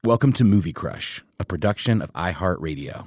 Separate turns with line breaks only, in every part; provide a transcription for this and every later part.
Welcome to Movie Crush, a production of iHeartRadio.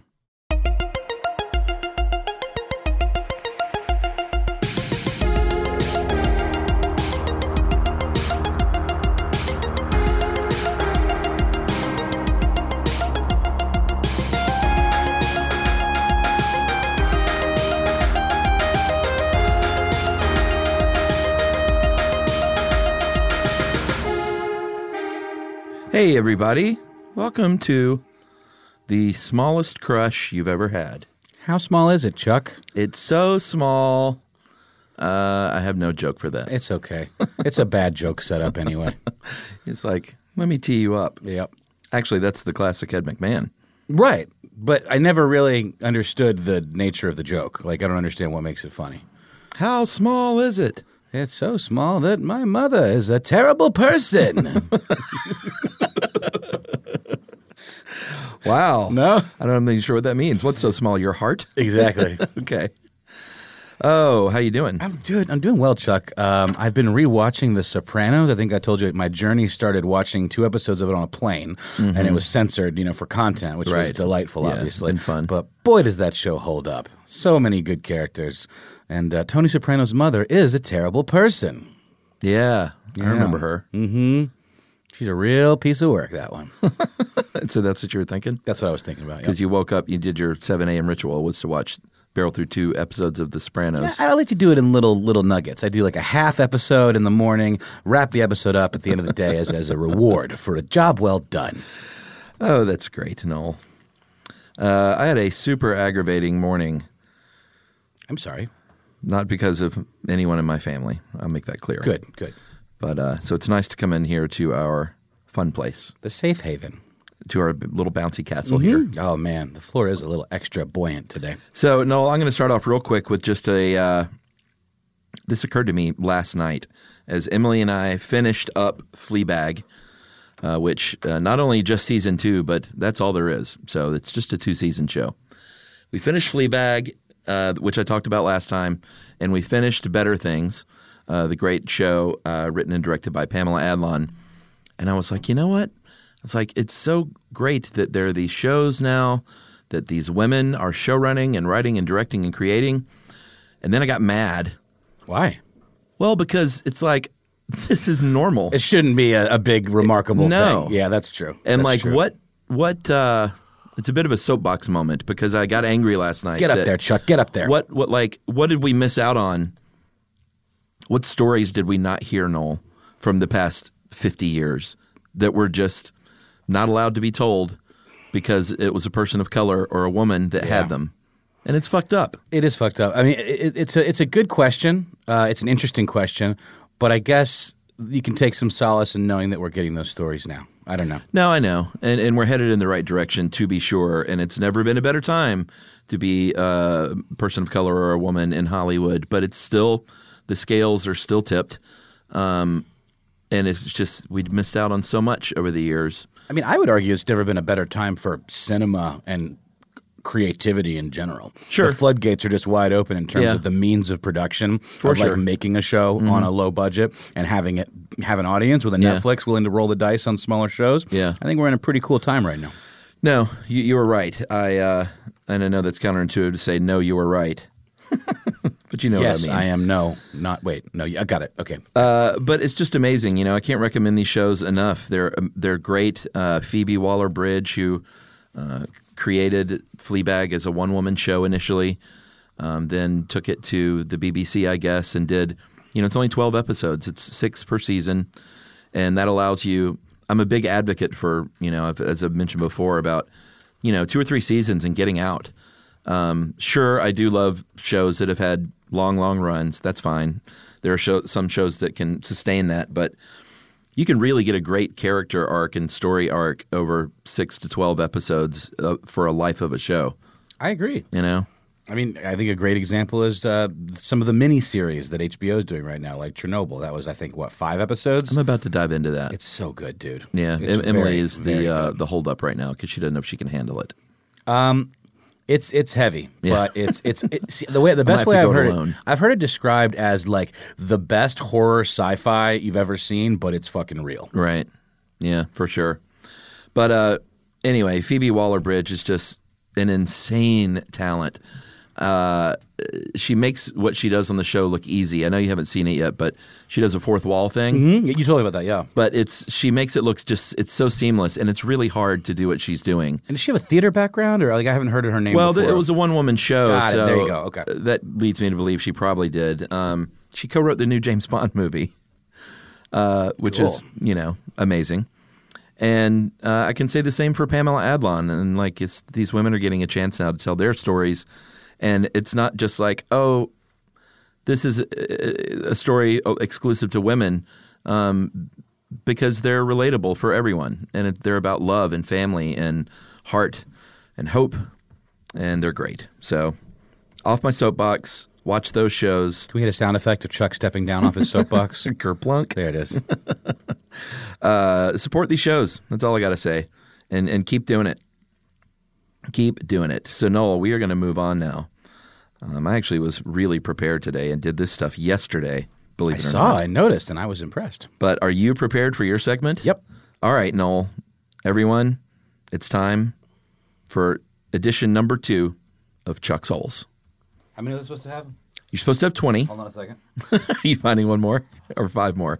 Hey, everybody. Welcome to the smallest crush you've ever had.
How small is it, Chuck?
It's so small. I have no joke for that.
It's okay. It's a bad joke setup anyway.
It's like, let me tee you up.
Yep.
Actually, that's the classic Ed McMahon.
Right. But I never really understood the nature of the joke. Like, I don't understand what makes it funny.
How small is it?
It's so small that my mother is a terrible person.
Wow.
No?
I'm not even sure what that means. What's so small? Your heart?
Exactly.
Okay. Oh, how you doing?
I'm doing well, Chuck. I've been rewatching The Sopranos. I think I told you my journey started watching 2 episodes of it on a plane, and it was censored, for content, which was delightful,
Yeah,
obviously.
and fun.
But boy, does that show hold up. So many good characters. And Tony Soprano's mother is a terrible person.
Yeah, I remember her.
Mm-hmm. She's a real piece of work, that one.
So that's what you were thinking?
That's what I was thinking about,
Because you woke up, you did your 7 a.m. ritual, was to barrel through 2 episodes of The Sopranos.
Yeah, I like to do it in little nuggets. I do like a half episode in the morning, wrap the episode up at the end of the day as a reward for a job well done.
Oh, that's great, Noel. I had a super aggravating morning.
I'm sorry.
Not because of anyone in my family. I'll make that clear.
Good.
But so it's nice to come in here to our fun place,
The safe haven.
to our little bouncy castle here.
Oh, man. The floor is a little extra buoyant today.
So, Noel, I'm going to start off real quick with just this occurred to me last night as Emily and I finished up Fleabag, which not only just season 2, but that's all there is. So it's just a 2-season show. We finished Fleabag, which I talked about last time, and we finished Better Things, the great show written and directed by Pamela Adlon. And I was like, you know what? It's like, it's so great that there are these shows now that these women are show running and writing and directing and creating. And then I got mad.
Why?
Well, because it's like, this is normal.
It shouldn't be a big, remarkable thing. Yeah, that's true.
And
that's true.
what it's a bit of a soapbox moment because I got angry last night.
Get up there, Chuck. Get up there.
What did we miss out on? What stories did we not hear, Noel, from the past 50 years that were just not allowed to be told because it was a person of color or a woman that had them? And it's fucked up.
It is fucked up. I mean, it's a good question. It's an interesting question, but I guess you can take some solace in knowing that we're getting those stories now. I don't know.
No, I know. And we're headed in the right direction, to be sure. And it's never been a better time to be a person of color or a woman in Hollywood. But it's still, the scales are still tipped. And it's just, we'd missed out on so much over the years.
I mean, I would argue it's never been a better time for cinema and creativity in general.
Sure.
The floodgates are just wide open in terms of the means of production, like making a show on a low budget and having it have an audience with a Netflix willing to roll the dice on smaller shows.
Yeah.
I think we're in a pretty cool time right now.
No, you were right. And I know that's counterintuitive to say, no, you were right. But you know what I mean.
Yes, I am. No, I got it. Okay.
But it's just amazing. I can't recommend these shows enough. They're great. Phoebe Waller-Bridge, who created Fleabag as a one-woman show initially, then took it to the BBC, I guess, and did, it's only 12 episodes. It's 6 per season, and that allows you – I'm a big advocate for, as I've mentioned before, about, 2 or 3 seasons and getting out. Sure, I do love shows that have had long runs. That's fine. There are some shows that can sustain that, but – you can really get a great character arc and story arc over 6 to 12 episodes for a life of a show.
I agree.
I
mean, I think a great example is some of the mini-series that HBO is doing right now, like Chernobyl. That was, I think, 5 episodes?
I'm about to dive into that.
It's so good, dude.
Yeah, Emily is the holdup right now because she doesn't know if she can handle it.
It's heavy, but it's the best way I've heard it described as like the best horror sci-fi you've ever seen, but it's fucking real.
Right. Yeah, for sure. But anyway, Phoebe Waller-Bridge is just an insane talent. She makes what she does on the show look easy. I know you haven't seen it yet, but she does a fourth wall thing.
Mm-hmm. You told me about that, yeah.
But she makes it look it's so seamless, and it's really hard to do what she's doing.
And does she have a theater background, or like I haven't heard of her name before?
Well, it was a one-woman show.
Got it.
So
There you go. Okay.
That leads me to believe she probably did. She co-wrote the new James Bond movie, which is, amazing. And I can say the same for Pamela Adlon. And like, these women are getting a chance now to tell their stories. And it's not just like, oh, this is a story exclusive to women, because they're relatable for everyone. And they're about love and family and heart and hope. And they're great. So off my soapbox, watch those shows.
Can we get a sound effect of Chuck stepping down off his soapbox?
Kerplunk.
There it is.
Support these shows. That's all I got to say. And keep doing it. Keep doing it. So, Noel, we are going to move on now. I actually was really prepared today and did this stuff yesterday, believe it or not.
I noticed, and I was impressed.
But are you prepared for your segment?
Yep.
All right, Noel. Everyone, it's time for edition number 2 of Chuck's Holes.
How many are we supposed to have?
You're supposed to have 20.
Hold on a second.
Are you finding one more or 5 more?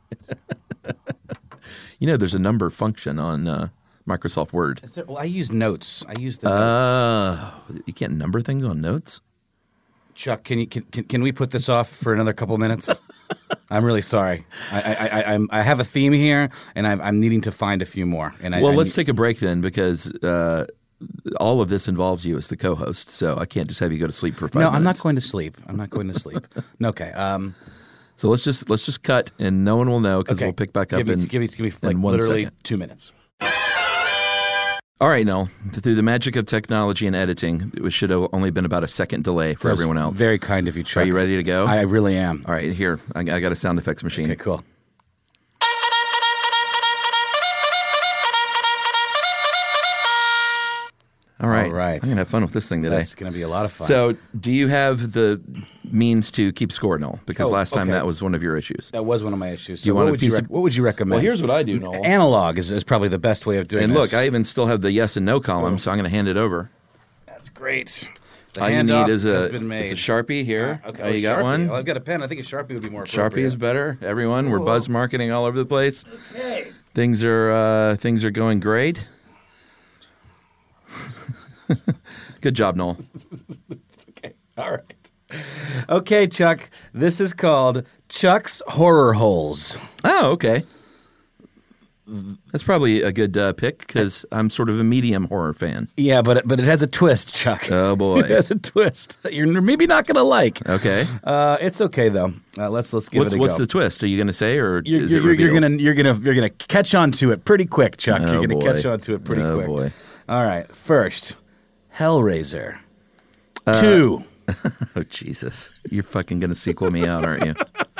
There's a number function on Microsoft Word.
Well, I use notes. I use the notes.
You can't number things on notes?
Chuck, can we put this off for another couple minutes? I'm really sorry. I have a theme here, and I'm needing to find a few more. And
let's take a break then, because all of this involves you as the co-host, so I can't just have you go to sleep for 5 minutes.
No, I'm not going to sleep. Okay.
So let's just cut, and no one will know, because we'll pick back up
give me like
in 1
literally
second.
2 minutes.
All right, Noel. Through the magic of technology and editing, it should have only been about a second delay for everyone else.
Very kind of you, Chuck.
Are you ready to go?
I really am.
All right, here. I got a sound effects machine.
Okay, cool.
All right.
I'm
going to have fun with this thing today.
That's going to be a lot of fun.
So, do you have the means to keep score, Noel? Because last time that was one of your issues.
That was one of my issues. So
you want
what would you recommend?
Well, here's what I do, Noel.
Analog is probably the best way of doing
and
this.
And look, I even still have the yes and no column, so I'm going to hand it over.
That's great. The
all you need is a
made.
Sharpie here.
Okay.
Oh, you got
Sharpie.
one?
Well, I've got a pen. I think a Sharpie would be more appropriate.
Sharpie is better. Everyone, we're buzz marketing all over the place.
Okay.
Things are going great. Good job, Noel.
Okay. All right. Okay, Chuck. This is called Chuck's Horror Holes.
Oh, okay. That's probably a good pick, because I'm sort of a medium horror fan.
Yeah, but it has a twist, Chuck.
Oh, boy.
It has a twist that you're maybe not going to like.
Okay.
It's okay, though. Let's give it a go.
What's the twist? Are you going to say, or is it
you're gonna catch on to it pretty quick, Chuck. You're going to catch on to it pretty quick.
Oh, boy.
All right. First, Hellraiser. 2.
Oh, Jesus. You're fucking going to sequel me out, aren't you?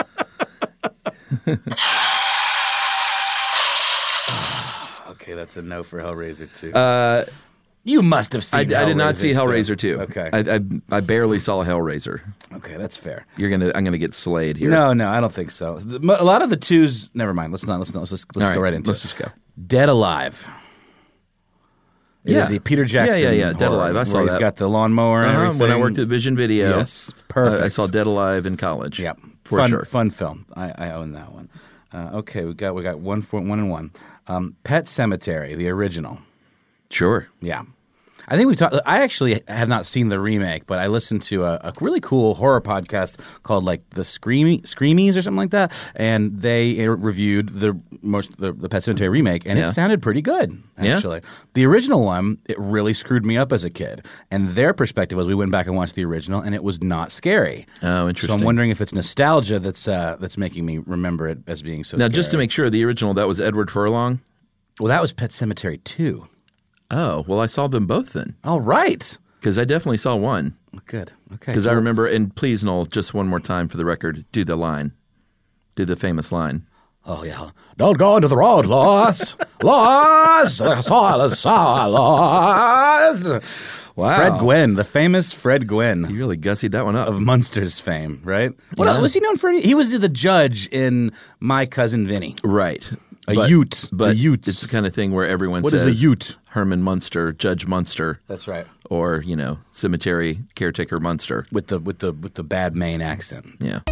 Okay, that's a no for Hellraiser 2. You must have seen Hellraiser.
I did not see Hellraiser 2.
Okay.
I barely saw Hellraiser.
Okay, that's fair.
I'm gonna get slayed here.
No, I don't think so. A lot of the 2s, never mind. Let's go right into it.
Let's just go.
Dead Alive. It is the Peter Jackson.
Yeah. Dead Alive. I saw that.
He's got the lawnmower and everything.
When I worked at Vision Video.
Yes, perfect.
I saw Dead Alive in college.
Yep,
for sure.
Fun film. I own that one. Okay, we got 1 and 1. Pet Sematary, the original.
Sure.
Yeah. I think we talked. I actually have not seen the remake, but I listened to a really cool horror podcast called like the Screamies or something like that, and they reviewed the Pet Sematary remake, and it sounded pretty good. Actually, the original one, it really screwed me up as a kid, and their perspective was we went back and watched the original, and it was not scary.
Oh, interesting.
So I'm wondering if it's nostalgia that's making me remember it as being so.
Now,
scary.
just to make sure, the original, that was Edward Furlong.
Well, that was Pet Sematary 2.
Oh, well, I saw them both then.
All right.
Because I definitely saw one.
Good. Okay.
Because I remember, and please, Noel, just one more time for the record, do the famous line.
Oh, yeah. Don't go into the road, Lois. Lois! The soil is sour, Lois! Wow. Fred Gwynne, the famous Fred Gwynne.
He really gussied that one up.
Of Munsters fame, right? What else was he known for? He was the judge in My Cousin Vinny.
Right.
A ute.
But
the Utes.
it's the kind of thing where everyone
What
says
is a ute?
Herman Munster, Judge Munster,
That's right.
or cemetery caretaker Munster.
With the bad Maine accent.
Yeah.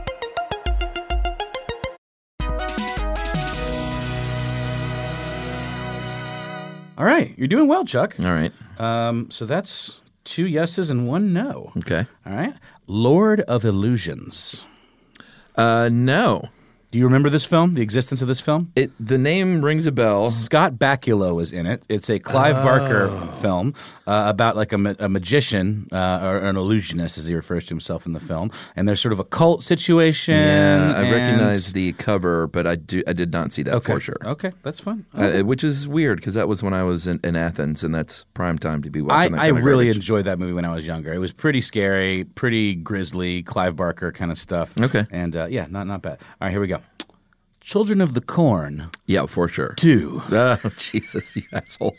All right, you're doing well, Chuck.
All right.
So that's 2 yeses and 1 no.
Okay.
All right. Lord of Illusions.
No.
Do you remember this film? The existence of this film?
The name rings a bell.
Scott Bakula was in it. It's a Clive Barker film about like a magician or an illusionist, as he refers to himself in the film. And there's sort of a cult situation.
Yeah, I recognize the cover, but I did not see that for sure.
Okay, that's fun.
Which is weird because that was when I was in Athens, and that's prime time to be watching that
I
kind of
really
garbage.
enjoyed that movie when I was younger. It was pretty scary, pretty grisly, Clive Barker kind of stuff.
Okay.
And not bad. All right, here we go. Children of the Corn
Yeah, for sure.
2.
Oh, Jesus, you asshole.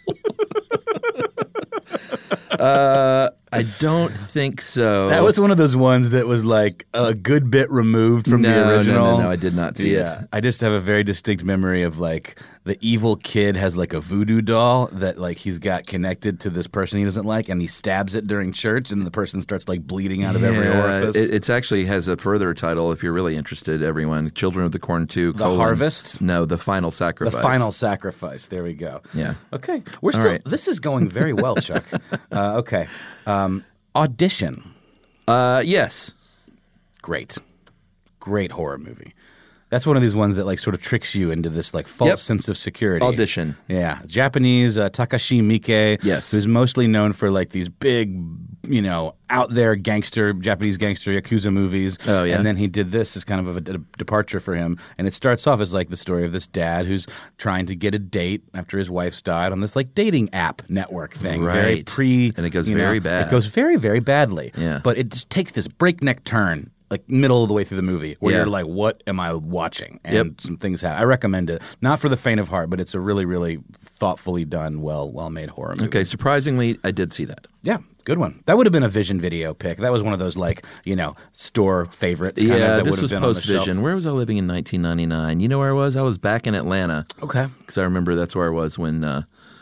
I don't think so.
That was one of those ones that was like a good bit removed from the original.
No, I did not see it.
I just have a very distinct memory of like the evil kid has like a voodoo doll that like he's got connected to this person he doesn't like, and he stabs it during church, and the person starts like bleeding out of every orifice.
It actually has a further title if you're really interested, everyone. Children of the Corn 2.
The Harvest?
No, The Final Sacrifice.
The Final Sacrifice. There we go.
Yeah.
Okay. We're still.
right.
This is going very well, Chuck. Okay. Audition.
Yes.
Great horror movie. That's one of these ones that like sort of tricks you into this like false sense of security.
Audition.
Yeah. Japanese Takashi Miike.
Yes.
Who's mostly known for like these big, out there Japanese gangster Yakuza movies.
Oh, yeah.
And then he did this as kind of a departure for him. And it starts off as like the story of this dad who's trying to get a date after his wife's died on this like dating app network thing. Very
Right. And it goes very bad.
It goes very, very badly.
Yeah.
But it just takes this breakneck turn like middle of the way through the movie where
Yeah.
you're like, what am I watching? And
Yep.
some things happen. I recommend it. Not for the faint of heart, but it's a really, really thoughtfully done, well-made horror movie.
Okay, surprisingly, I did see that.
Yeah, good one. That would have been a Vision Video pick. That was one of those like, store favorites. Kind of, that
this
would have
was
been on the shelf.
post-Vision. Where was I living in 1999? You know where I was? I was back in Atlanta.
Okay.
Because I remember that's where I was when the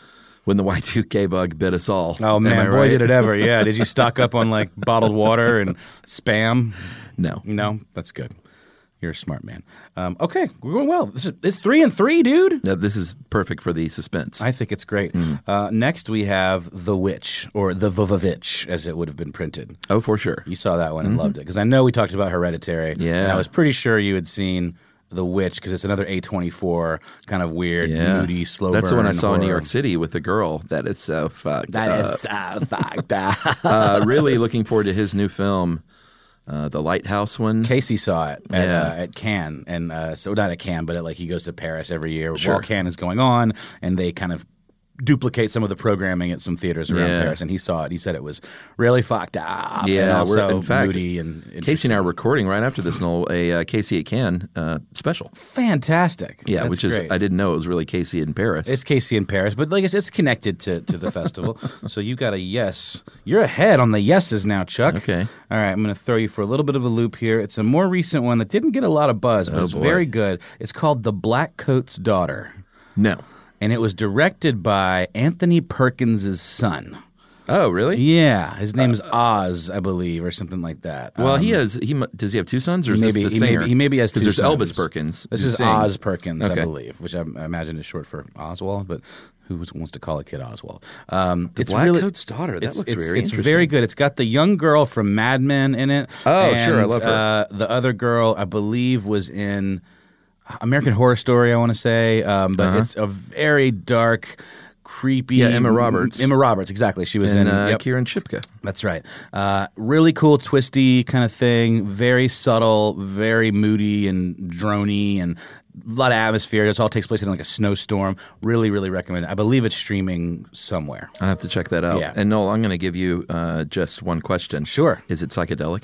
Y2K bug bit us all.
Oh,
Am I
man, boy,
right?
did it ever. Yeah. Did you stock up on like bottled water and Spam?
No.
No? That's good. You're a smart man. Okay, we're going well. It's 3 and 3, dude.
No, this is perfect for the suspense.
I think it's great. Next, we have The Witch, or The Vovovitch, as it would have been printed.
Oh, for sure.
You saw that one and loved it. Because I know we talked about Hereditary.
Yeah.
And I was pretty sure you had seen The Witch, because it's another A24 kind of weird, moody, slow burn.
That's the one I saw in New
horror.
York City with the girl. That is so fucked
That
up.
is so fucked up.
Really looking forward to his new film, The Lighthouse one.
Casey saw it
Yeah.
at Cannes, and so not at Cannes, but he goes to Paris every year
Sure.
while Cannes is going on, and they kind of duplicate some of the programming at some theaters around
Yeah.
Paris. And he saw it. He said it was really fucked up.
Yeah,
and also
in fact,
moody and
Casey and I are
interesting.
recording right after this, Noel, a Casey at Cannes special.
Fantastic.
Yeah,
That's
which is
great.
I didn't know it was really Casey in Paris.
It's Casey in Paris, but like I said, it's connected to the festival. So you got a yes. You're ahead on the yeses now, Chuck.
Okay.
All right, I'm going to throw you for a little bit of a loop here. It's a more recent one that didn't get a lot of buzz, but
Oh,
it's
boy.
very good. It's called The Black Coat's Daughter,
No.
and it was directed by Anthony Perkins' son.
Oh, really?
Yeah, his name is Oz, I believe, or something like that.
Well, does he have two sons, or is this the singer?
He maybe has two
Because there's
sons.
Elvis Perkins.
This
who
is
sings.
Oz Perkins, I
Okay.
believe, which I imagine is short for Oswald, but who wants to call a kid Oswald? It's
Black
really,
Coat's Daughter. That looks very
It's
interesting.
very good. It's got the young girl from Mad Men in it.
Oh,
and,
sure, I love her.
The other girl, I believe, was in American Horror Story, I want to say, but it's a very dark, creepy.
Yeah, Emma Roberts.
Emma Roberts, exactly. She was
And
in. Yep.
Kieran Shipka.
That's right. Really cool, twisty kind of thing. Very subtle, very moody and droney, and a lot of atmosphere. This all takes place in like a snowstorm. Really, really recommend it. I believe it's streaming somewhere.
I have to check that out.
Yeah.
And Noel, I'm going to give you just one question.
Sure.
Is it psychedelic?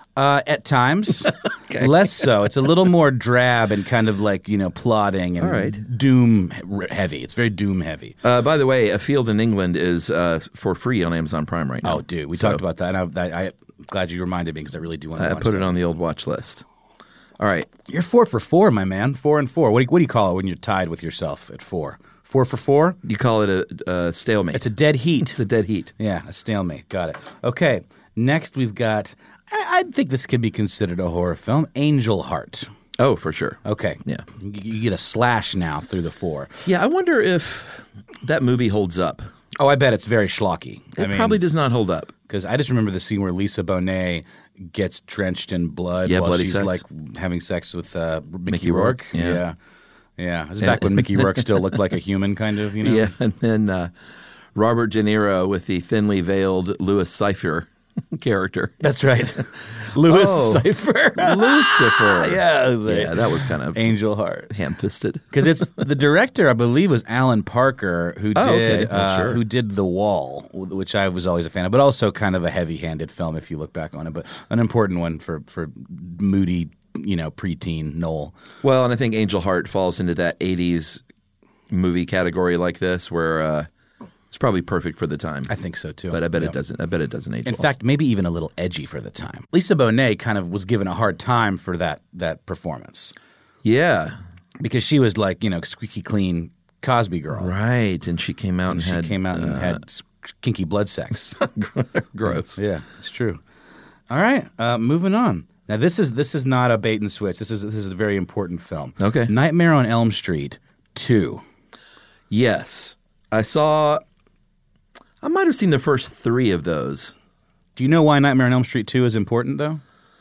At times, less so. It's a little more drab and kind of like, plodding and
All right.
doom heavy. It's very doom heavy.
By the way, A Field in England is for free on Amazon Prime right now.
Oh, dude, we talked about that. And I'm glad you reminded me because I really do want to
I
watch
put
that.
it on the old watch list. All right.
You're 4 for 4, my man. 4 and 4. What do you call it when you're tied with yourself at 4? 4 for 4?
You call it a stalemate.
It's a dead heat.
It's a dead heat.
Yeah, a stalemate. Got it. Okay. Next, we've got. I think this could be considered a horror film. Angel Heart.
Oh, for sure.
Okay.
Yeah.
You get a slash now through the 4.
Yeah, I wonder if that movie holds up.
Oh, I bet it's very schlocky.
It probably does not hold up.
Because I just remember the scene where Lisa Bonet gets drenched in blood while
bloody
she's
sex.
like having sex with Mickey
Rourke.
Rourke.
Yeah.
Yeah. It was back when Mickey Rourke still looked like a human, kind of, you know?
Yeah, and then Robert De Niro with the thinly veiled Louis Cyphre character.
That's right. Louis Cyphre.
Lucifer.
Yeah,
that was kind of
Angel Heart.
ham-fisted.
Because it's the director, I believe, was Alan Parker, who did
sure.
who did The Wall, which I was always a fan of, but also kind of a heavy-handed film if you look back on it, but an important one for moody, preteen Noel.
Well, and I think Angel Heart falls into that 80s movie category like this, where it's probably perfect for the time.
I think so too.
But I bet it doesn't. I bet it doesn't age
In
well.
fact, maybe even a little edgy for the time. Lisa Bonet kind of was given a hard time for that performance
Yeah.
because she was like, squeaky clean Cosby girl.
Right. And she came out and had
had kinky blood sex.
gross.
Yeah, it's true. All right, moving on. Now this is not a bait and switch. This is a very important film.
Okay.
Nightmare on Elm Street 2.
Yes. I might have seen the first 3 of those.
Do you know why Nightmare on Elm Street 2 is important, though?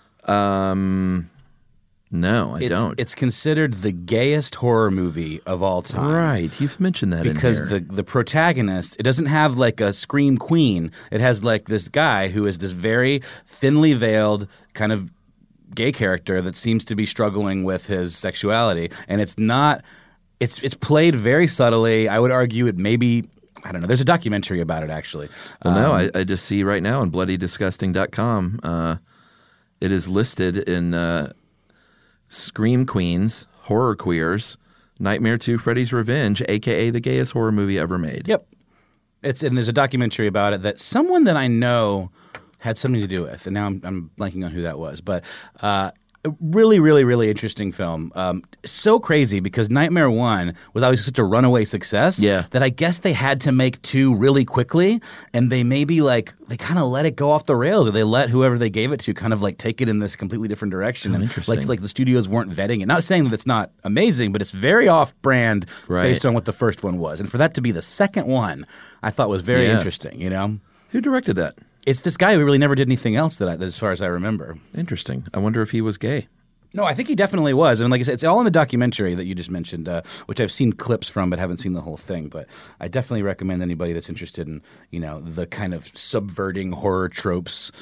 No, I don't.
It's considered the gayest horror movie of all time.
Right. You've mentioned that
Because
in here.
the protagonist, it doesn't have like a scream queen. It has like this guy who is this very thinly veiled kind of gay character that seems to be struggling with his sexuality. And it's not – it's played very subtly. I would argue it maybe – I don't know. There's a documentary about it, actually.
Well, no, I just see right now on bloodydisgusting.com, it is listed in Scream Queens, Horror Queers, Nightmare 2, Freddy's Revenge, a.k.a. the gayest horror movie ever made.
Yep. And there's a documentary about it that someone that I know had something to do with, and now I'm blanking on who that was. But really, really, really interesting film. So crazy because Nightmare 1 was always such a runaway success that I guess they had to make 2 really quickly, and they maybe they kind of let it go off the rails, or they let whoever they gave it to kind of take it in this completely different direction. And
interesting.
Like the studios weren't vetting it. Not saying that it's not amazing, but it's very off-brand based on what the first one was. And for that to be the second one, I thought was very interesting,
Who directed that?
It's this guy who really never did anything else that as far as I remember.
Interesting. I wonder if he was gay.
No, I think he definitely was. And like I said, it's all in the documentary that you just mentioned, which I've seen clips from but haven't seen the whole thing. But I definitely recommend anybody that's interested in, the kind of subverting horror tropes,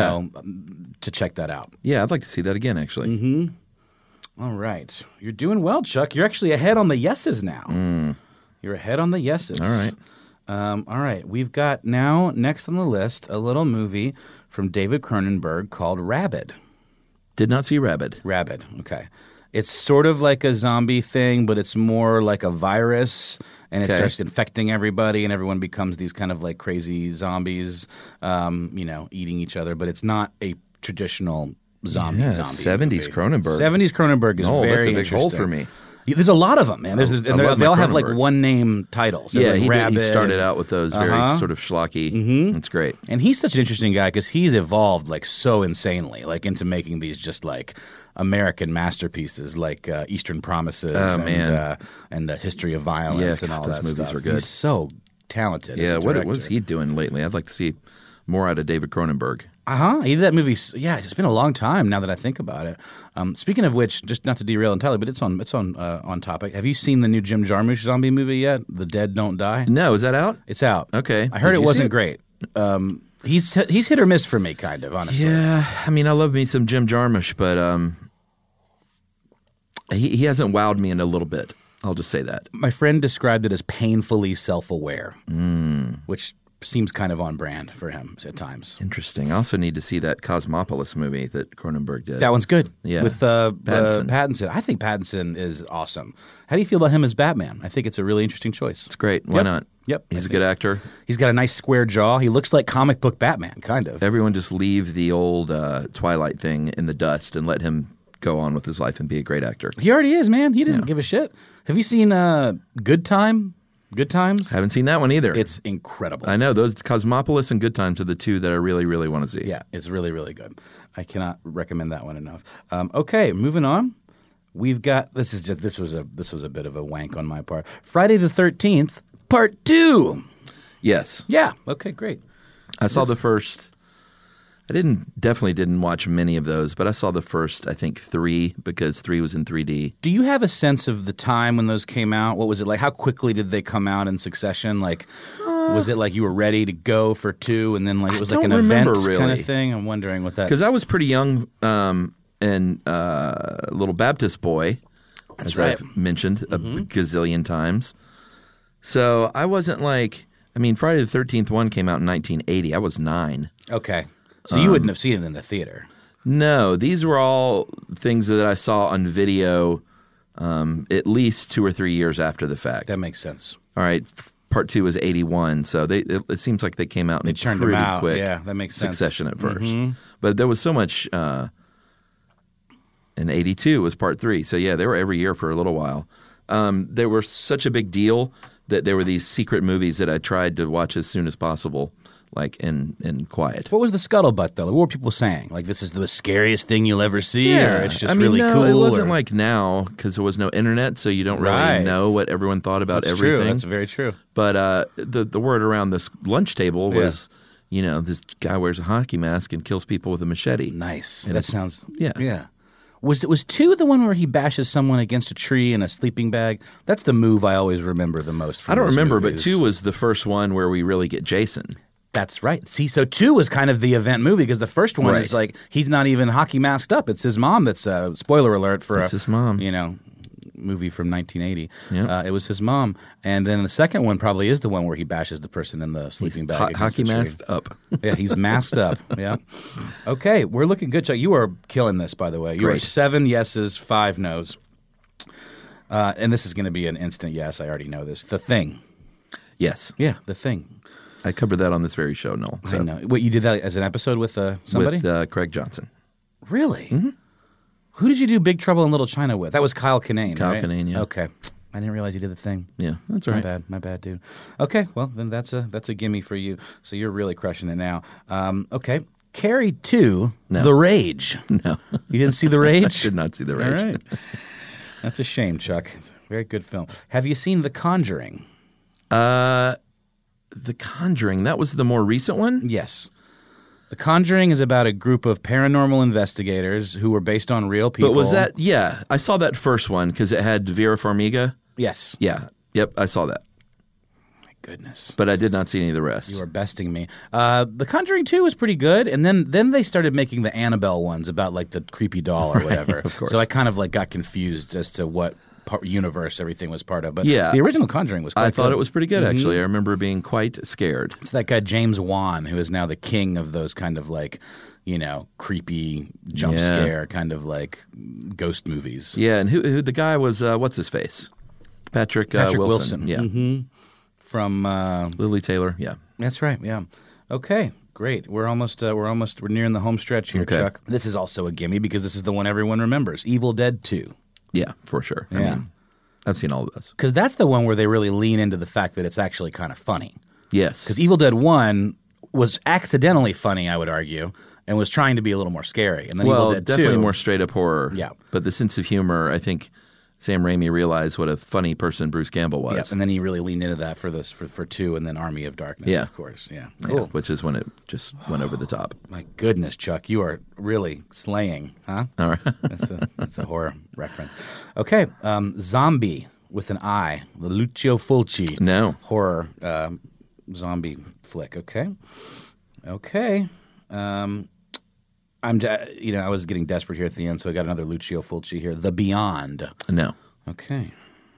to check that out.
Yeah, I'd like to see that again, actually.
Mm-hmm. All right. You're doing well, Chuck. You're actually ahead on the yeses now. You're ahead on the yeses.
All right.
All right. We've got now, next on the list, a little movie from David Cronenberg called Rabid.
Did not see Rabid.
Rabid, okay. It's sort of like a zombie thing, but it's more like a virus, and it starts infecting everybody, and everyone becomes these kind of like crazy zombies, eating each other. But it's not a traditional zombie.
70s
movie.
Cronenberg.
70s Cronenberg is very
that's a big
interesting.
hole for me.
There's a lot of them, man. They all have like
Cronenberg.
one name titles.
Yeah,
like
he
Rabid.
started out with those very sort of schlocky. It's great.
And he's such an interesting guy because he's evolved like so insanely, like into making these just like American masterpieces like Eastern Promises and History of Violence and all
those
that
movies
stuff.
are good.
He's so talented.
Yeah,
as a
what
director.
was he doing lately? I'd like to see more out of David Cronenberg.
He did that movie. Yeah, it's been a long time now that I think about it. Speaking of which, just not to derail entirely, but it's on topic. Have you seen the new Jim Jarmusch zombie movie yet? The Dead Don't Die.
No, is that out?
It's out.
Okay.
I heard
Did
it
you see
wasn't
it?
great. He's hit or miss for me, kind of, honestly.
Yeah, I mean, I love me some Jim Jarmusch, but he hasn't wowed me in a little bit. I'll just say that.
My friend described it as painfully self-aware, which seems kind of on brand for him at times.
Interesting. I also need to see that Cosmopolis movie that Cronenberg did.
That one's good.
Yeah.
With Pattinson. I think Pattinson is awesome. How do you feel about him as Batman? I think it's a really interesting choice.
It's great. Why not?
Yep.
He's a good actor.
He's got a nice square jaw. He looks like comic book Batman, kind of.
Everyone just leave the old Twilight thing in the dust and let him go on with his life and be a great actor.
He already is, man. He doesn't give a shit. Have you seen Good Time? Good Times?
Haven't seen that one either.
It's incredible.
I know. Those Cosmopolis and Good Times are the two that I really, really want to see.
Yeah, it's really, really good. I cannot recommend that one enough. Okay, moving on. We've got this was a bit of a wank on my part. Friday the 13th, Part 2.
Yes.
Yeah. Okay, great.
I saw the first. I definitely didn't watch many of those, but I saw the first, I think, 3 because 3 was in 3D.
Do you have a sense of the time when those came out? What was it like? How quickly did they come out in successon? Like, was it like you were ready to go for 2 and then like it was like an event kind of thing? I'm wondering what that.
Because I was pretty young and a little Baptist boy, as I've mentioned a gazillion times. So I wasn't like, I mean, Friday the 13th one came out in 1980. I was 9.
Okay. So you wouldn't have seen it in the theater.
No, these were all things that I saw on video at least 2 or 3 years after the fact.
That makes sense.
All right. Part 2 was 81, so it seems like they came out in a pretty quick
that makes sense.
succession at first. But there was so much in 82 was Part 3. So, yeah, they were every year for a little while. They were such a big deal that there were these secret movies that I tried to watch as soon as possible. Like in quiet.
What was the scuttlebutt though? What were people saying? Like this is the scariest thing you'll ever see, or it's just really cool.
It wasn't like now because there was no internet, so you don't really know what everyone thought about everything.
True. That's very true.
But the word around this lunch table was, this guy wears a hockey mask and kills people with a machete.
Nice.
And
that sounds
yeah.
Was 2 the one where he bashes someone against a tree in a sleeping bag? That's the move I always remember the most. From
I don't remember,
movies.
But 2 was the first one where we really get Jason.
That's right. See, so 2 was kind of the event movie because the first one is like he's not even hockey masked up. It's his mom. That's spoiler alert for
his mom.
Movie from 1980.
Yep.
It was his mom, and then the second one probably is the one where he bashes the person in the sleeping bag.
Hockey masked up.
Yeah, he's masked up. Yeah. Okay, we're looking good, Chuck. You are killing this, by the way. You are 7 yeses, 5 nos, and this is going to be an instant yes. I already know this. The Thing.
Yes.
Yeah, The Thing.
I covered that on this very show, Noel.
So. I know. Wait, you did that as an episode with somebody?
With Craig Johnson.
Really? Mm-hmm. Who did you do Big Trouble in Little China with? That was Kyle Kinane,
Kyle
right?
Kinane, yeah.
Okay. I didn't realize you did The Thing.
Yeah, that's all right.
My bad, dude. Okay, well, then that's a gimme for you. So you're really crushing it now. Okay. Carrie 2, The Rage.
No.
You didn't see The Rage?
I did not see The Rage.
All right. That's a shame, Chuck. It's a very good film. Have you seen The Conjuring?
The Conjuring, that was the more recent one?
Yes. The Conjuring is about a group of paranormal investigators who were based on real people.
But was that, yeah, I saw that first one because it had Vera Farmiga.
Yes.
Yeah, yep, I saw that.
My goodness.
But I did not see any of the rest.
You are besting me. The Conjuring 2 was pretty good, and then they started making the Annabelle ones about like the creepy doll or whatever.
Of course.
So I kind of like got confused as to what universe everything was part of. But
yeah,
the original Conjuring was quite good.
I thought it was pretty good, actually. I remember being quite scared.
It's that guy James Wan, who is now the king of those kind of like, creepy jump scare kind of like ghost movies.
Yeah, and who the guy was, what's his face? Patrick Wilson. Yeah.
Mm-hmm. From
Lily Taylor, yeah.
That's right, yeah. Okay, great. We're nearing the home stretch here, Chuck. This is also a gimme because this is the one everyone remembers. Evil Dead 2.
Yeah, for sure.
Yeah.
I mean, I've seen all of those.
Because that's the one where they really lean into the fact that it's actually kind of funny.
Yes.
Because Evil Dead 1 was accidentally funny, I would argue, and was trying to be a little more scary. And then Evil Dead 2...
definitely more straight-up horror.
Yeah.
But the sense of humor, I think Sam Raimi realized what a funny person Bruce Campbell was.
Yeah, and then he really leaned into that for 2 and then Army of Darkness, of course. Yeah, cool.
Yeah, which is when it just went over the top.
My goodness, Chuck, you are really slaying, huh?
All right.
That's a horror reference. Okay, Zombie with an I, the Lucio Fulci horror zombie flick. Okay. I was getting desperate here at the end, so I got another Lucio Fulci here. The Beyond.
No.
Okay.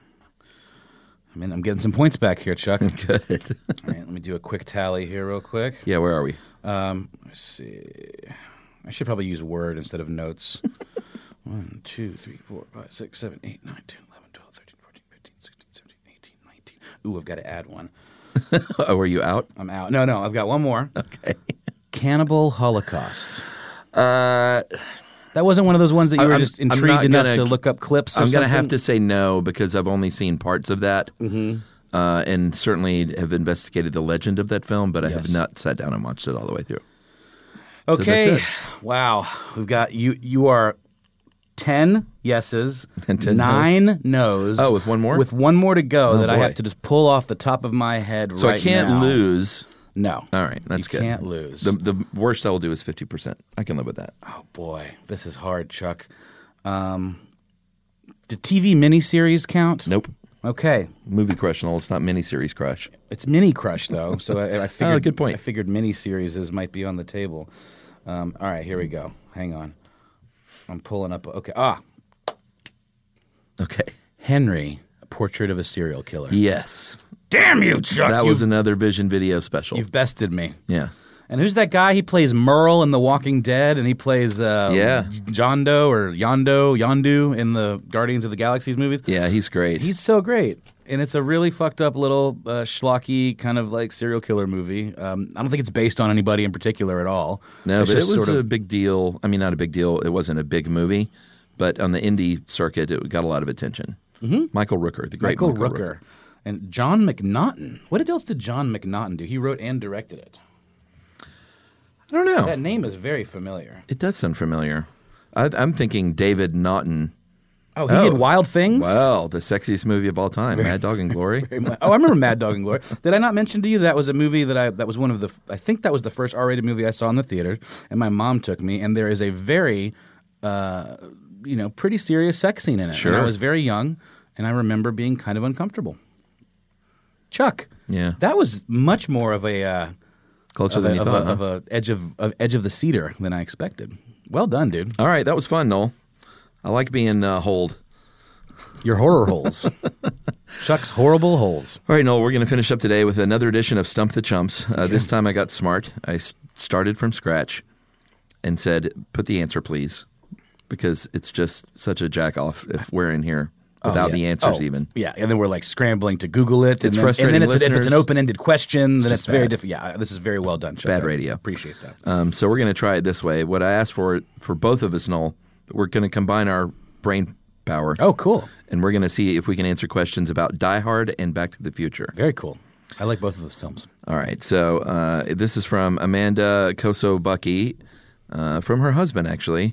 I'm getting some points back here, Chuck.
Good.
All right, let me do a quick tally here real quick.
Yeah, where are we?
Let's see. I should probably use Word instead of notes. 1, 2, 3, 4, 5, 6, 7, 8, 9, 10, 11, 12, 13, 14, 15, 16, 17, 18, 19. Ooh, I've got to add one.
Oh, are you out?
I'm out. No, I've got one more.
Okay.
Cannibal Holocaust. That wasn't one of those ones that you were just
I'm not
intrigued enough
gonna-
to look up clips or
I'm going to
something?
have to say no because I've only seen parts of that, and certainly have investigated the legend of that film, but I have
Yes.
not sat down and watched it all the way through.
Okay.
that's
Wow. We've got you. You are 10 yeses,
And 10
9 no's.
Oh, with one more?
With one more to go that I
boy.
have to just pull off the top of my head
So
right
I can't
now.
lose.
No.
All right, that's
you
good.
can't lose.
The worst I will do is 50%. I can live with that.
Oh, boy. This is hard, Chuck. Do TV miniseries count?
Nope.
Okay.
Movie Crush, no, it's not miniseries Crush.
It's Mini Crush, though, so I figured.
Oh, good point.
I figured miniseries might be on the table. All right, here we go. Hang on. I'm pulling up. Okay.
Okay.
Henry, A Portrait of a Serial Killer.
Yes.
Damn you, Chuck!
That was another Vision Video special.
You've bested me.
Yeah.
And who's that guy? He plays Merle in The Walking Dead, and he plays John Doe or Yondu in the Guardians of the Galaxies movies.
Yeah, he's great.
He's so great. And it's a really fucked up little schlocky kind of like serial killer movie. I don't think it's based on anybody in particular at all.
No,
It's
but it
just
was
sort
a
of,
big deal. I mean, not a big deal. It wasn't a big movie, but on the indie circuit, it got a lot of attention. Mm-hmm. Michael Rooker, the great
Michael
Michael
Rooker. And John McNaughton. What else did John McNaughton do? He wrote and directed it.
I don't know.
That name is very familiar.
It does sound familiar. I'm thinking David Naughton.
Oh, he did Wild Things?
Well, the sexiest movie of all time, Mad Dog and Glory.
Oh, I remember Mad Dog and Glory. Did I not mention to you that was a movie that was one of the I think that was the first R-rated movie I saw in the theater, and my mom took me, and there is a very pretty serious sex scene in it.
Sure.
And I was very young, and I remember being kind of uncomfortable. Chuck.
Yeah.
That was much more of a
Closer than you thought.
of a edge of the cedar than I expected. Well done, dude.
All right, that was fun, Noel. I like being holed.
Your horror holes. Chuck's horrible holes.
All right, Noel, we're going to finish up today with another edition of Stump the Chumps. This time I got smart. I started from scratch and said, put the answer, please, because it's just such a jack-off if we're in here without the answers even.
Yeah, and then we're like scrambling to Google it.
It's
and
frustrating
And then if it's
listeners.
an open-ended question, then it's very
bad.
different. Yeah, this is very well done, Chuck.
Bad
I
radio.
Appreciate that.
So we're going to try it this way. What I asked for both of us, Noel, we're going to combine our brain power.
Oh, cool.
And we're going to see if we can answer questions about Die Hard and Back to the Future.
Very cool. I like both of those films.
All right. So this is from Amanda Koso-Bucky, from her husband, actually.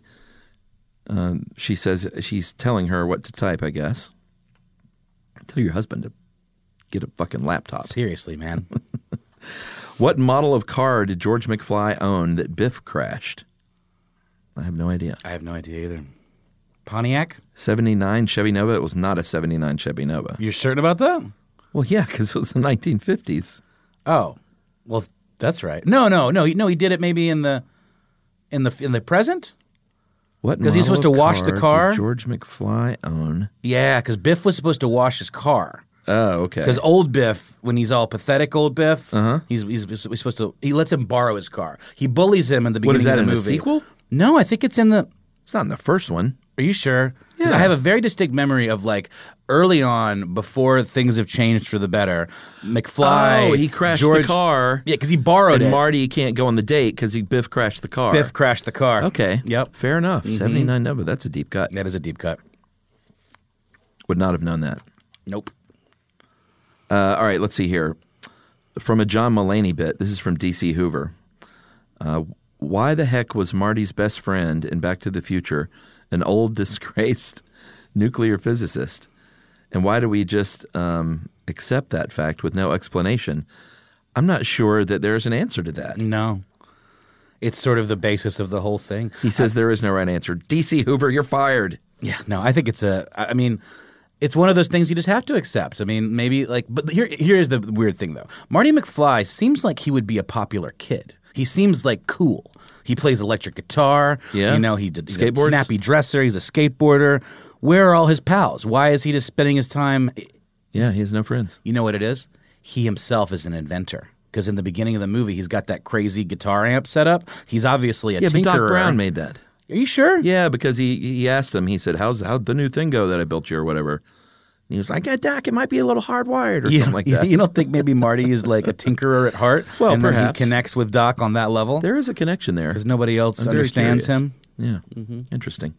She says she's telling her what to type, I guess. Tell your husband to get a fucking laptop.
Seriously, man.
What model of car did George McFly own that Biff crashed? I have no idea.
I have no idea either. Pontiac?
79 Chevy Nova? It was not a 79 Chevy Nova.
You're certain about that?
Well, yeah, because it was the 1950s.
Oh, well, that's right. No. He did it maybe in the present.
What?
'Cause he's supposed to
model of
wash the car?
did George McFly own?
Yeah, because Biff was supposed to wash his car.
Oh, okay.
Because old Biff, when he's all pathetic, old Biff, he's supposed to. He lets him borrow his car. He bullies him in the
What,
beginning
is that
of the
in
movie.
a sequel?
No, I think it's in the.
It's not in the first one.
Are you sure? 'Cause
Yeah.
I have a very distinct memory of like early on, before things have changed for the better. McFly.
Oh, he crashed
George,
the car.
Yeah, because he borrowed
And
it.
Marty can't go on the date because Biff crashed the car.
Biff crashed the car.
Okay.
Yep.
Fair enough. 79 Nova. That's a deep cut.
That is a deep cut.
Would not have known that.
Nope.
All right, let's see here. From a John Mulaney bit, this is from D.C. Hoover. Why the heck was Marty's best friend in Back to the Future an old, disgraced nuclear physicist? And why do we just accept that fact with no explanation? I'm not sure that there's an answer to that.
No. It's sort of the basis of the whole thing.
He says there is no right answer. D.C. Hoover, you're fired.
Yeah, no, I think it's one of those things you just have to accept. I mean, maybe but here's the weird thing though. Marty McFly seems like he would be a popular kid. He seems like cool. He plays electric guitar.
Yeah.
He's a
Skateboards?
snappy dresser. He's a skateboarder. Where are all his pals? Why is he just spending his time?
Yeah, he has no friends.
You know what it is? He himself is an inventor. Because in the beginning of the movie, he's got that crazy guitar amp set up. He's obviously a
Yeah, but
tinkerer.
Doc Brown made that.
Are you sure?
Yeah, because he asked him, he said, how'd the new thing go that I built you or whatever? And he was like, yeah, Doc, it might be a little hardwired or something like that.
You don't think maybe Marty is like a tinkerer at heart?
Well,
and then
perhaps.
he connects with Doc on that level?
There is a connection there.
Because nobody else
I'm very
understands
curious.
him?
Yeah. Interesting.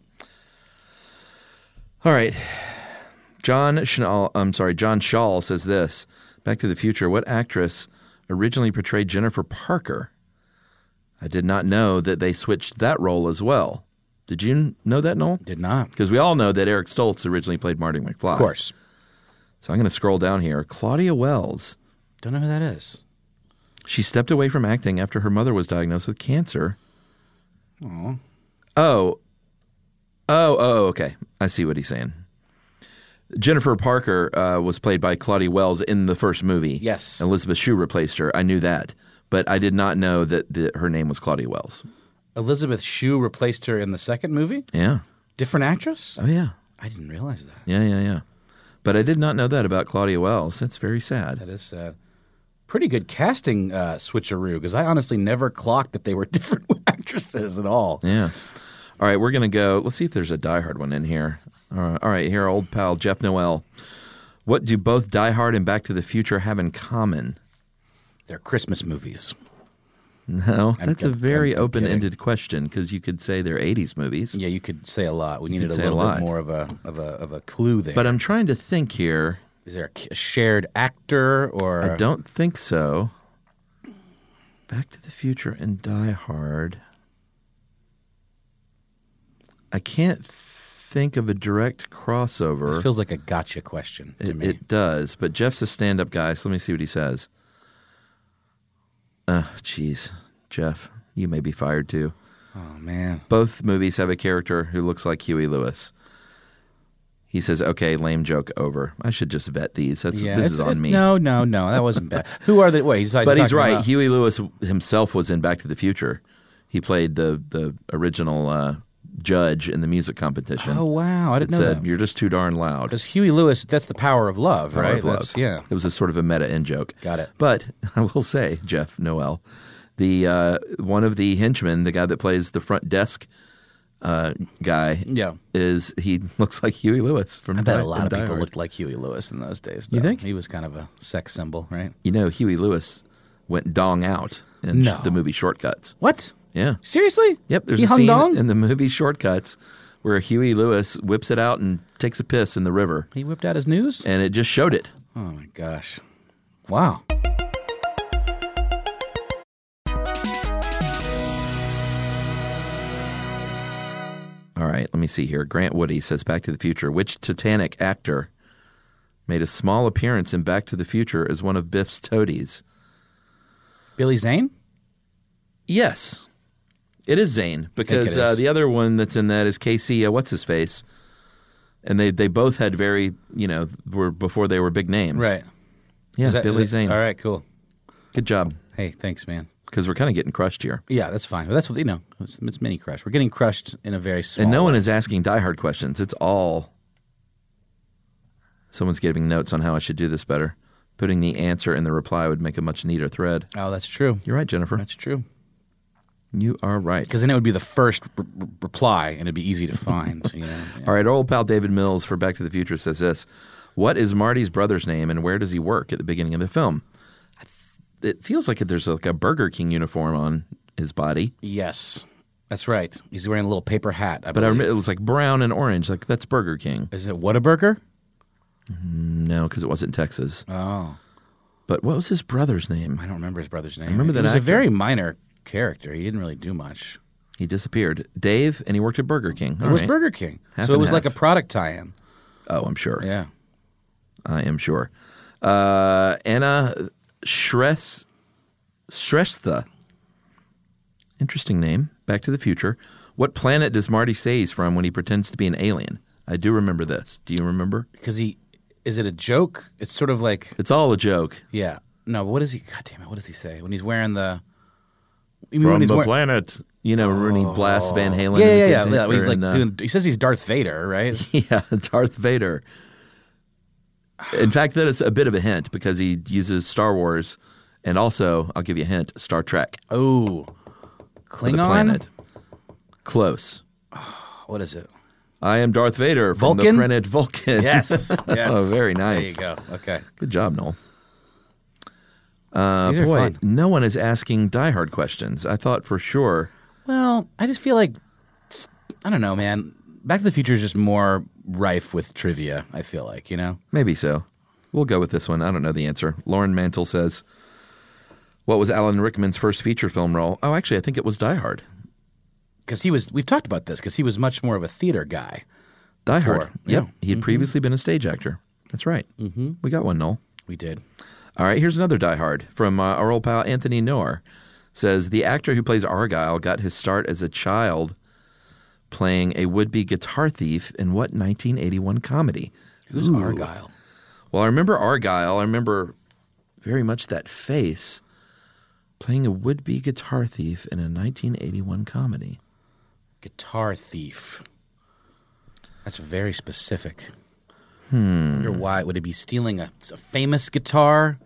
All right. John Shaw says this. Back to the Future. What actress originally portrayed Jennifer Parker? I did not know that they switched that role as well. Did you know that, Noel?
Did not.
Because we all know that Eric Stoltz originally played Marty McFly.
Of course.
So I'm going to scroll down here. Claudia Wells.
Don't know who that is.
She stepped away from acting after her mother was diagnosed with cancer.
Aw.
Oh, okay. I see what he's saying. Jennifer Parker was played by Claudia Wells in the first movie.
Yes.
Elizabeth Shue replaced her. I knew that. But I did not know that her name was Claudia Wells.
Elizabeth Shue replaced her in the second movie?
Yeah.
Different actress?
Oh, yeah.
I didn't realize that.
Yeah. But I did not know that about Claudia Wells. That's very sad.
That is sad. Pretty good casting switcheroo, because I honestly never clocked that they were different actresses at all.
Yeah. All right, we're going to go. Let's see if there's a Die Hard one in here. All right, here, old pal Jeff Noel. What do both Die Hard and Back to the Future have in common?
They're Christmas movies.
No, that's a very
I'm
open-ended question, because you could say they're 80s movies.
Yeah, you could say a lot. We needed a
say
little
a lot.
bit more of a clue there.
But I'm trying to think here.
Is there a shared actor or?
I don't think so. Back to the Future and Die Hard. I can't think of a direct crossover.
This feels like a gotcha question to me.
It does, but Jeff's a stand-up guy, so let me see what he says. Jeez, Jeff, you may be fired too.
Oh, man.
Both movies have a character who looks like Huey Lewis. He says, okay, lame joke over. I should just vet these. This is on me.
No, that wasn't bad. Who are the? Wait, he's
right.
About.
Huey Lewis himself was in Back to the Future. He played the original judge in the music competition.
Oh, wow. I didn't know
said,
that.
You're just too darn loud.
Because Huey Lewis, that's the power of love,
Power
right?
of love.
Yeah.
It was a sort of a meta in-joke.
Got it.
But I will say, Jeff Noel, the one of the henchmen, the guy that plays the front desk guy, he looks like Huey Lewis from
I bet a lot of
Die
people
Hard.
looked like Huey Lewis in those days. Though.
You think?
He was kind of a sex symbol, right?
You know, Huey Lewis went dong out in the movie Shortcuts.
What?
Yeah.
Seriously?
Yep. There's
he
a
hung
scene
dong?
in the movie Shortcuts where Huey Lewis whips it out and takes a piss in the river.
He whipped out his news?
And it just showed it.
Oh, my gosh. Wow.
All right, let me see here. Grant Woody says Back to the Future. Which Titanic actor made a small appearance in Back to the Future as one of Biff's toadies?
Billy Zane?
Yes. It is Zane, because
it is.
the other one that's in that is Casey, what's-his-face? And they both had were before they were big names.
Right.
Yeah, Billy Zane.
All right, cool.
Good job.
Hey, thanks, man.
Because we're kind of getting crushed here.
Yeah, that's fine. That's what, it's mini crush. We're getting crushed in a very small
And no
way.
one is asking Die Hard questions. It's all... Someone's giving notes on how I should do this better. Putting the answer in the reply would make a much neater thread.
Oh, that's true.
You're right, Jennifer.
That's true.
You are right.
Because then it would be the first reply, and it'd be easy to find. Yeah.
All right, our old pal David Mills for Back to the Future says this. What is Marty's brother's name, and where does he work at the beginning of the film? It feels like there's like a Burger King uniform on his body.
Yes, that's right. He's wearing a little paper hat,
But I remember it was like brown and orange. Like, that's Burger King.
Is it Whataburger?
No, because it wasn't Texas.
Oh.
But what was his brother's name?
I don't remember his brother's name.
I remember that
He was
actor.
a very minor character. He didn't really do much.
He disappeared. Dave, and he worked at Burger King.
It was Burger King.
Half
so it
and
was like a
half.
product tie-in.
Oh, I'm sure.
Yeah.
I am sure. Anna Shrestha. Interesting name. Back to the Future. What planet does Marty say he's from when he pretends to be an alien? I do remember this. Do you remember?
Because is it a joke? It's sort of like,
It's all a joke.
yeah. No, but what is he, God damn it, what does he say? When he's wearing the... You mean
From
when he's
the
wearing,
planet. You know, when he blasts Van Halen.
Yeah.
in the kids'
He's
or
like
in,
doing, he says he's Darth Vader, right?
Yeah, Darth Vader. In fact, that is a bit of a hint because he uses Star Wars and also, I'll give you a hint, Star Trek.
Oh.
For the
Klingon?
planet. Close.
What is it?
I am Darth Vader from
Vulcan?
the planet Vulcan.
Yes.
Oh, very nice.
There you go. Okay.
Good job, Noel.
These are
Boy,
fun.
no one is asking Die Hard questions. I thought for sure.
Well, I just feel like I don't know, man. Back to the Future is just more rife with trivia, I feel like,
Maybe so. We'll go with this one. I don't know the answer. Lauren Mantle says, what was Alan Rickman's first feature film role? Oh, actually, I think it was Die Hard.
Because we've talked about this, because he was much more of a theater guy.
Die Hard.
Yeah.
Yep. He had previously been a stage actor. That's right. Mm-hmm. We got one, Noel.
We did.
All right, here's another Die Hard from our old pal Anthony Noor. Says, the actor who plays Argyle got his start as a child playing a would-be guitar thief in what 1981 comedy?
Who's Argyle?
Well, I remember Argyle. I remember very much that face playing a would-be guitar thief in a 1981 comedy.
Guitar thief. That's very specific. I wonder why. Would it be stealing a famous guitar?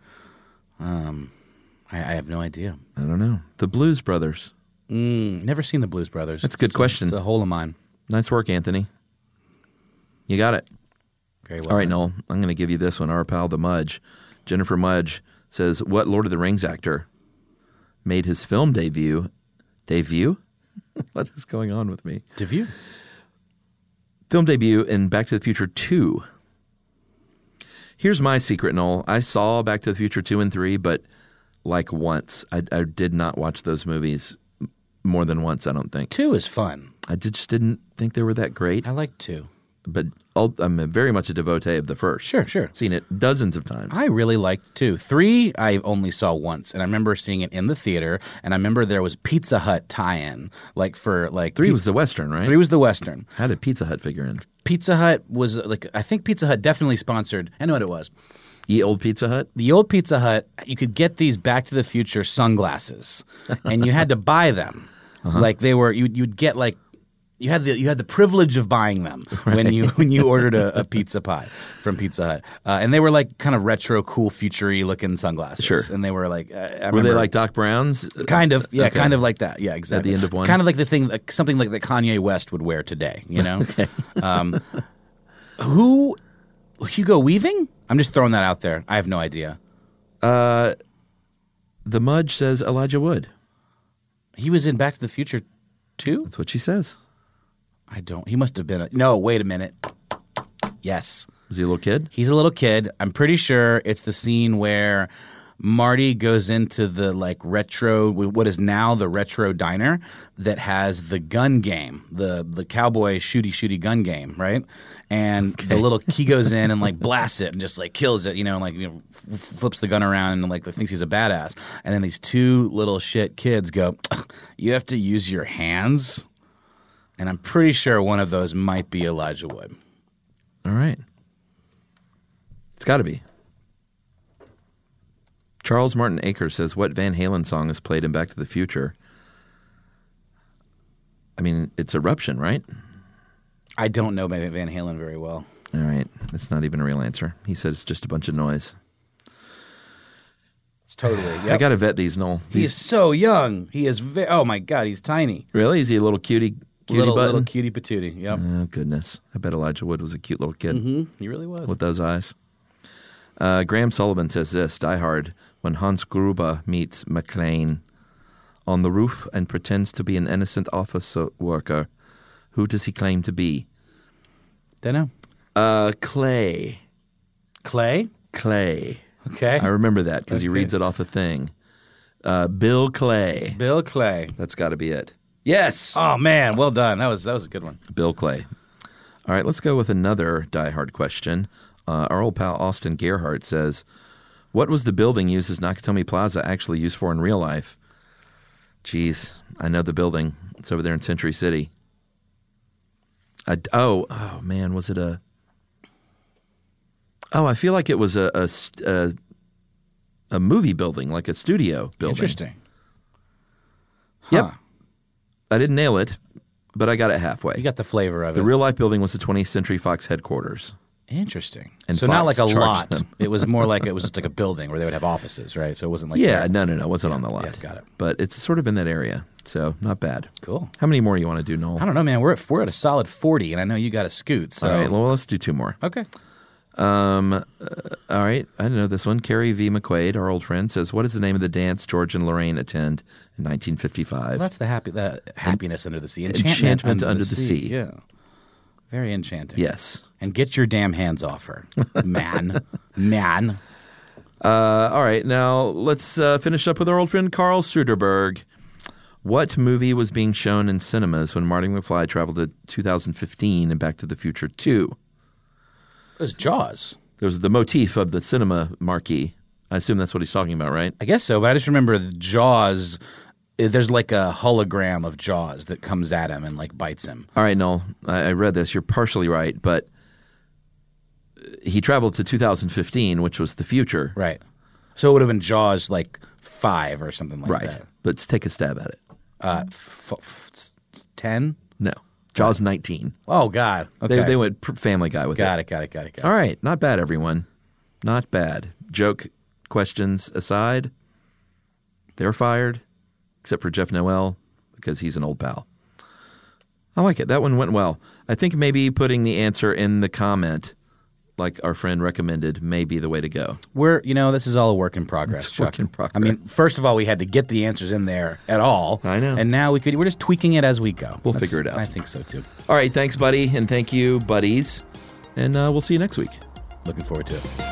I have no idea.
I don't know. The Blues Brothers.
Never seen the Blues Brothers.
That's a good question.
It's a hole of mine.
Nice work, Anthony. You got it.
Very well.
All right,
done.
Noel, I'm going to give you this one. Our pal, the Mudge. Jennifer Mudge says, what Lord of the Rings actor made his film debut? What is going on with me?
Debut?
Film debut in Back to the Future 2. Here's my secret, Noel. I saw Back to the Future 2 and 3, but like once. I did not watch those movies more than once, I don't think.
2 is fun.
I just didn't think they were that great.
I like 2.
But I'm very much a devotee of the first.
Sure.
Seen it dozens of times.
I really liked 2. 3, I only saw once, and I remember seeing it in the theater, and I remember there was Pizza Hut tie-in,
3 was the Western, right?
3 was the Western.
How did Pizza Hut figure in?
Pizza Hut was, I think Pizza Hut definitely sponsored, I know what it was.
Ye Old Pizza Hut?
The old Pizza Hut, you could get these Back to the Future sunglasses, and you had to buy them. Like they were, you'd get you had the privilege of buying them when you ordered a pizza pie from Pizza Hut, and they were like kind of retro, cool, futury looking sunglasses.
Sure.
And they were like,
Were they like Doc Brown's?
Kind of, yeah,
Okay.
kind of like that. Yeah, exactly.
At the end of one?
Kind of like the thing, like something like that Kanye West would wear today.
Okay.
Who? Hugo Weaving? I'm just throwing that out there. I have no idea.
The Mudge says Elijah Wood.
He was in Back to the Future 2?
That's what she says.
He must have been no, wait a minute. Yes.
Was he a little kid?
He's a little kid. I'm pretty sure it's the scene where Marty goes into the retro, what is now the retro diner that has the gun game, the cowboy shooty gun game, right? And the little he goes in and blasts it and just kills it, and flips the gun around and thinks he's a badass. And then these two little shit kids go, "You have to use your hands." And I'm pretty sure one of those might be Elijah Wood.
All right. It's got to be. Charles Martin Akers says, what Van Halen song is played in Back to the Future? I mean, it's Eruption, right?
I don't know Van Halen very well.
All right. That's not even a real answer. He said it's just a bunch of noise.
It's totally. Yep.
I got to vet these, Noel.
He is so young. He is oh my God, he's tiny.
Really? Is he a little cutie
Little
button?
cutie patootie. Yep.
Oh, goodness. I bet Elijah Wood was a cute little kid
He really was.
with those eyes. Graham Sullivan says this, Die Hard, when Hans Gruber meets McClane on the roof and pretends to be an innocent office worker, who does he claim to be?
Don't know.
Clay.
Clay?
Clay.
Okay.
I remember that because he
Okay.
reads it off a thing. Bill Clay.
Bill Clay.
That's got to be it. Yes.
Oh man, well done. That was a good one.
Bill Clay. All right, let's go with another Die Hard question. Our old pal Austin Gerhardt says, what was the building used as Nakatomi Plaza actually used for in real life? Geez, I know the building. It's over there in Century City. Oh man, was it a... Oh, I feel like it was a movie building, like a studio building.
Interesting.
Yep.
Huh.
I didn't nail it, but I got it halfway.
You got the flavor of it.
The real-life building was the 20th Century Fox headquarters.
Interesting.
And
so not
Fox
like a
charged
lot.
them.
It was more like it was just like a building where they would have offices, right? So it wasn't like
Yeah,
that.
no, it wasn't on the lot.
Yeah, got it.
But it's sort of in that area, so not bad.
Cool.
How many more you want to do, Noel?
I don't know, man. We're at a solid 40, and I know you got a scoot. So
All right, well, let's do two more.
okay.
All right. I know this one. Carrie V. McQuaid, our old friend, says, what is the name of the dance George and Lorraine attend in 1955?
Well, that's the happiness under the sea.
Enchantment under the sea.
Yeah. Very enchanting.
Yes.
And get your damn hands off her. Man.
All right. Now, let's finish up with our old friend Carl Soderberg. What movie was being shown in cinemas when Marty McFly traveled to 2015 and Back to the Future 2?
It was Jaws.
There was the motif of the cinema marquee. I assume that's what he's talking about, right?
I guess so, but I just remember Jaws. There's like a hologram of Jaws that comes at him and like bites him.
All right, Noel, I read this. You're partially right, but he traveled to 2015, which was the future.
Right. So it would have been Jaws like 5 or something like
right.
that.
Right. But let's take a stab at it.
10?
No. Jaws 19.
Oh, God. Okay.
They went Family Guy with
Got
it.
Got it.
All right. Not bad, everyone. Not bad. Joke questions aside, they're fired, except for Jeff Noel, because he's an old pal. I like it. That one went well. I think maybe putting the answer in the comment, like our friend recommended, may be the way to go.
This is all a work in progress,
It's a work in progress.
I mean, first of all, we had to get the answers in there at all.
I know.
And now we're just tweaking it as we go.
We'll figure it out.
I think so, too.
All right. Thanks, buddy. And thank you, buddies. And we'll see you next week.
Looking forward to it.